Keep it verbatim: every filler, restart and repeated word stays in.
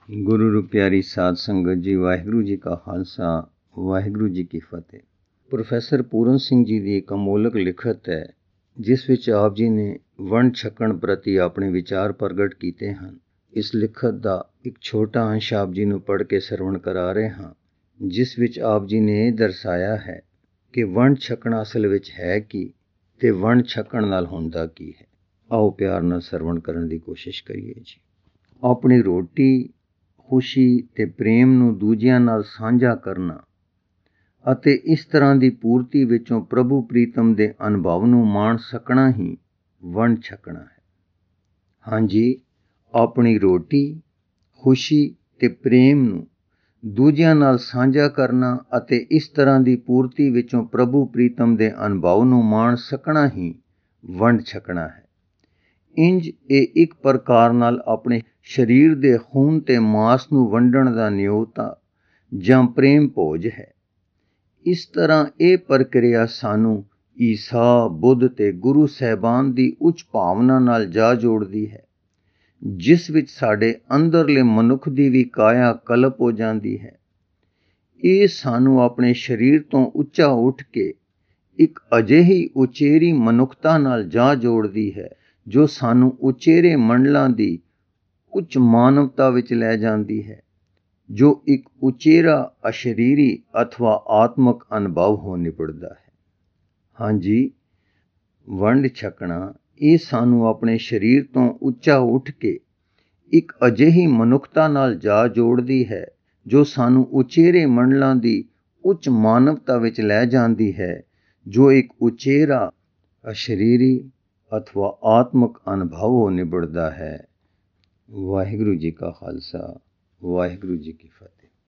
ਗੁਰੂ ਰੂ ਪਿਆਰੀ ਸਾਧ ਸੰਗਤ ਜੀ, ਵਾਹਿਗੁਰੂ ਜੀ ਕਾ ਖਾਲਸਾ, ਵਾਹਿਗੁਰੂ ਜੀ ਕੀ ਫਤਿਹ। ਪ੍ਰੋਫੈਸਰ ਪੂਰਨ ਸਿੰਘ ਜੀ ਦੀ ਇੱਕ ਅਮੋਲਕ ਲਿਖਤ ਹੈ, ਜਿਸ ਵਿੱਚ ਆਪ ਜੀ ਨੇ ਵੰਡ ਛਕਣ ਪ੍ਰਤੀ ਆਪਣੇ ਵਿਚਾਰ ਪ੍ਰਗਟ ਕੀਤੇ ਹਨ। ਇਸ ਲਿਖਤ ਦਾ ਇੱਕ ਛੋਟਾ ਅੰਸ਼ ਆਪ ਜੀ ਨੂੰ ਪੜ੍ਹ ਕੇ ਸਰਵਣ ਕਰਾ ਰਹੇ ਹਾਂ, ਜਿਸ ਵਿੱਚ ਆਪ ਜੀ ਨੇ ਇਹ ਦਰਸਾਇਆ ਹੈ ਕਿ ਵੰਡ ਛਕਣਾ ਅਸਲ ਵਿੱਚ ਹੈ ਕੀ ਤੇ ਵੰਡ ਛਕਣ ਨਾਲ ਹੁੰਦਾ ਕੀ ਹੈ। ਆਓ ਪਿਆਰ ਨਾਲ ਸਰਵਣ ਕਰਨ ਦੀ ਕੋਸ਼ਿਸ਼ ਕਰੀਏ ਜੀ। ਆਪਣੀ ਰੋਟੀ, ਖੁਸ਼ੀ ਤੇ ਪ੍ਰੇਮ ਨੂੰ ਦੂਜਿਆਂ ਨਾਲ ਸਾਂਝਾ ਕਰਨਾ ਅਤੇ ਇਸ ਤਰ੍ਹਾਂ ਦੀ ਪੂਰਤੀ ਵਿੱਚੋਂ ਪ੍ਰਭੂ ਪ੍ਰੀਤਮ ਦੇ ਅਨੁਭਵ ਨੂੰ ਮਾਣ ਸਕਣਾ ਹੀ ਵੰਡ ਛਕਣਾ ਹੈ। ਹਾਂਜੀ, ਆਪਣੀ ਰੋਟੀ, ਖੁਸ਼ੀ ਤੇ ਪ੍ਰੇਮ ਨੂੰ ਦੂਜਿਆਂ ਨਾਲ ਸਾਂਝਾ ਕਰਨਾ ਅਤੇ ਇਸ ਤਰ੍ਹਾਂ ਦੀ ਪੂਰਤੀ ਵਿੱਚੋਂ ਪ੍ਰਭੂ ਪ੍ਰੀਤਮ ਦੇ ਅਨੁਭਵ ਨੂੰ ਮਾਣ ਸਕਣਾ ਹੀ ਵੰਡ ਛਕਣਾ ਹੈ। ਇੰਜ ਇਹ ਇੱਕ ਪ੍ਰਕਾਰ ਨਾਲ ਆਪਣੇ ਸਰੀਰ ਦੇ ਖੂਨ ਤੇ ਮਾਸ ਨੂੰ ਵੰਡਣ ਦਾ ਨਿਯੋਤਾ ਜਾਂ ਪ੍ਰੇਮ ਭੋਜ ਹੈ। ਇਸ ਤਰ੍ਹਾਂ ਇਹ ਪ੍ਰਕਿਰਿਆ ਸਾਨੂੰ ਈਸਾ, ਬੁੱਧ ਤੇ ਗੁਰੂ ਸਾਹਿਬਾਨ ਦੀ ਉੱਚ ਭਾਵਨਾ ਨਾਲ ਜਾ ਜੋੜਦੀ ਹੈ, ਜਿਸ ਵਿੱਚ ਸਾਡੇ ਅੰਦਰਲੇ ਮਨੁੱਖ ਦੀ ਵੀ ਕਾਇਆ ਕਲਪ ਹੋ ਜਾਂਦੀ ਹੈ। ਇਹ ਸਾਨੂੰ ਆਪਣੇ ਸਰੀਰ ਤੋਂ ਉੱਚਾ ਉੱਠ ਕੇ ਇੱਕ ਅਜਿਹੀ ਉਚੇਰੀ ਮਨੁੱਖਤਾ ਨਾਲ ਜਾ ਜੋੜਦੀ ਹੈ, ਜੋ ਸਾਨੂੰ ਉਚੇਰੇ ਮੰਡਲਾਂ ਦੀ ਉੱਚ ਮਾਨਵਤਾ ਵਿੱਚ ਲੈ ਜਾਂਦੀ ਹੈ, ਜੋ ਇੱਕ ਉਚੇਰਾ ਅਸ਼ਰੀਰੀ ਅਥਵਾ ਆਤਮਕ ਅਨੁਭਵ ਹੋ ਨਿਬੜਦਾ ਹੈ। ਹਾਂਜੀ, ਵੰਡ ਛਕਣਾ ਇਹ ਸਾਨੂੰ ਆਪਣੇ ਸਰੀਰ ਤੋਂ ਉੱਚਾ ਉੱਠ ਕੇ ਇੱਕ ਅਜਿਹੀ ਮਨੁੱਖਤਾ ਨਾਲ ਜਾ ਜੋੜਦੀ ਹੈ, ਜੋ ਸਾਨੂੰ ਉਚੇਰੇ ਮੰਡਲਾਂ ਦੀ ਉੱਚ ਮਾਨਵਤਾ ਵਿੱਚ ਲੈ ਜਾਂਦੀ ਹੈ, ਜੋ ਇੱਕ ਉਚੇਰਾ ਅਸ਼ਰੀਰੀ ਅਥਵਾ ਆਤਮਕ ਅਨੁਭਵ ਹੋ ਨਿਬੜਦਾ ਹੈ। ਵਾਹਿਗੁਰੂ ਜੀ ਕਾ ਖਾਲਸਾ, ਵਾਹਿਗੁਰੂ ਜੀ ਕੀ ਫਤਿਹ।